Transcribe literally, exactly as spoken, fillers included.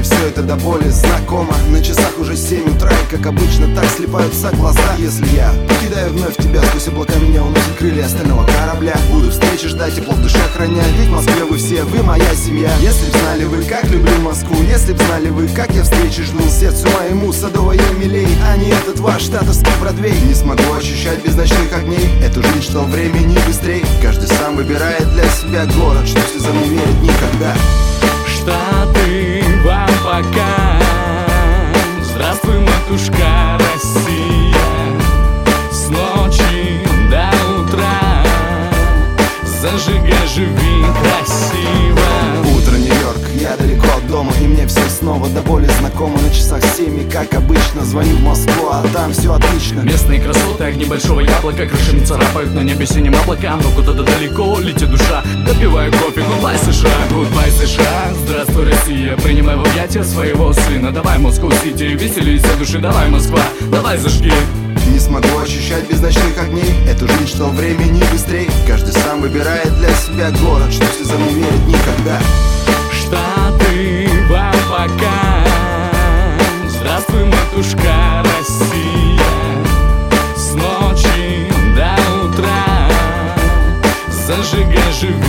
все это до боли знакомо. На часах уже семь утра, и как обычно так слипаются глаза. Если я покидаю вновь тебя, сквозь облака меня уносят крылья остального корабля. Буду встречи ждать, тепло в душе храня, ведь в Москве вы все, вы моя семья. Если б знали вы, как люблю Москву, если б знали вы, как я встречи жду, сердцу моему Садовое милей, а не этот ваш штатовский Бродвей. Не смогу ощущать без ночных огней эту жизнь, что времени быстрей. Каждый сам выбирает для себя город, что слезам не верит никогда. Штаты вам пока. Здравствуй, матушка Россия. С ночи до утра зажигай, живи красиво. Утро, Нью-Йорк, я далеко от дома, и мне все снова до боли знакомо. На часах семь, и как обычно звоню в Москву, а там все отлично. Местные красоты, огни большого яблока, крышами царапают на небе синим облакам. Но куда-то далеко летит душа, допиваю кофе. Гудбай, США, гудбай, США. Здравствуй, Россия, принимай в объятия своего сына. Давай, Москва-Сити, веселись от души. Давай, Москва, давай, зажги. Не смогу ощущать без ночных огней эту жизнь, что времени быстрей. Каждый сам выбирает для себя город, что слезам не верит никогда. Штаты вам пока. Здравствуй, матушка Россия. С ночи до утра зажигай, живи